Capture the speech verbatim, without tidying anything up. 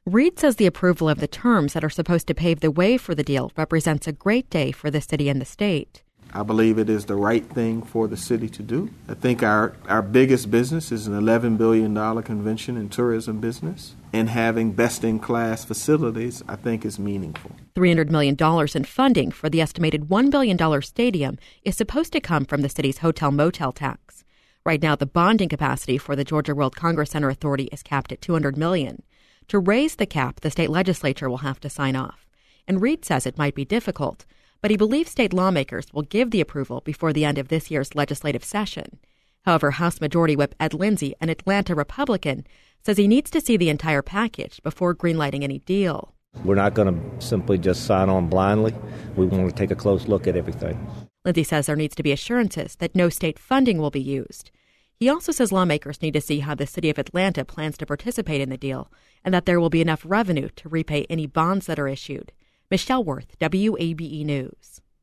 Reed says the approval of the terms that are supposed to pave the way for the deal represents a great day for the city and the state. I believe it is the right thing for the city to do. I think our, our biggest business is an eleven billion dollars convention and tourism business, and having best-in-class facilities, I think, is meaningful. three hundred million dollars in funding for the estimated one billion dollars stadium is supposed to come from the city's hotel-motel tax. Right now, the bonding capacity for the Georgia World Congress Center Authority is capped at two hundred million dollars. To raise the cap, the state legislature will have to sign off. And Reed says it might be difficult, but he believes state lawmakers will give the approval before the end of this year's legislative session. However, House Majority Whip Ed Lindsey, an Atlanta Republican, says he needs to see the entire package before greenlighting any deal. We're not going to simply just sign on blindly. We want to take a close look at everything. Lindsey says there needs to be assurances that no state funding will be used. He also says lawmakers need to see how the city of Atlanta plans to participate in the deal and that there will be enough revenue to repay any bonds that are issued. Michelle Worth, W A B E News.